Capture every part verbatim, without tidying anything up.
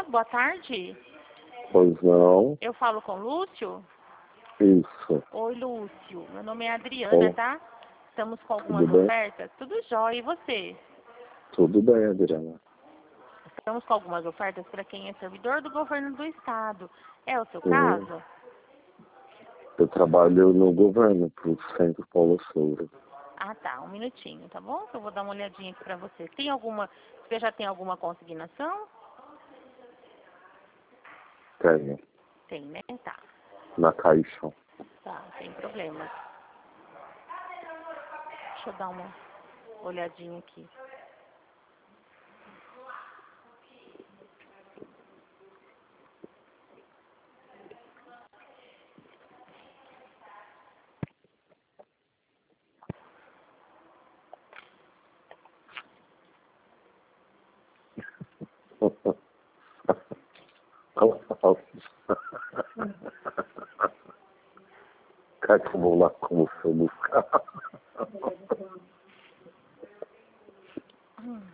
boa tarde. Pois não. Eu falo com o Lúcio? Isso. Oi, Lúcio. Meu nome é Adriana, Oh. tá? Estamos com algumas Tudo bem? ofertas. Tudo jóia. E você? Tudo bem, Adriana. Estamos com algumas ofertas para quem é servidor do governo do estado. É o seu Hum. caso? Eu trabalho no governo, pro Centro Paulo Souza. Ah, tá. Um minutinho, tá bom? Eu vou dar uma olhadinha aqui pra você. Tem alguma... Você já tem alguma consignação? Tenho. Tem, né? Tá. Na Caixa. Tá, sem problema. Deixa eu dar uma olhadinha aqui. Quer que eu vou lá com você buscar? Hum.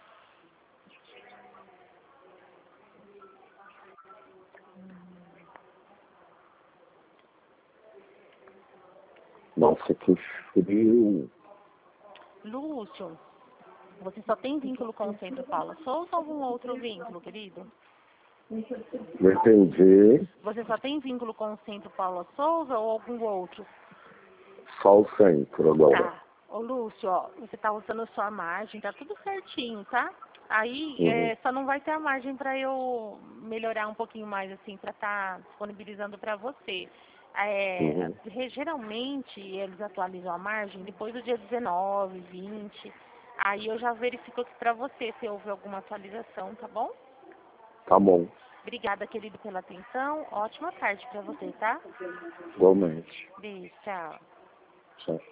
Nossa, que frio. Lúcio, você só tem vínculo com o Centro Paulo Souza ou algum outro vínculo, querido? Não entendi. Você só tem vínculo com o Centro Paulo Souza ou algum outro? Só o centro agora. Tá. Ô, Lúcio, ó, você tá usando sua margem, tá tudo certinho, tá? Aí, Uhum. é, só não vai ter a margem pra eu melhorar um pouquinho mais, assim, pra tá disponibilizando pra você. É, Uhum. re- geralmente, eles atualizam a margem depois do dia dezenove, vinte. Aí eu já verifico aqui pra você se houve alguma atualização, tá bom? Tá bom. Obrigada, querido, pela atenção. Ótima tarde pra você, tá? Igualmente. Beijo, tchau. Tchau.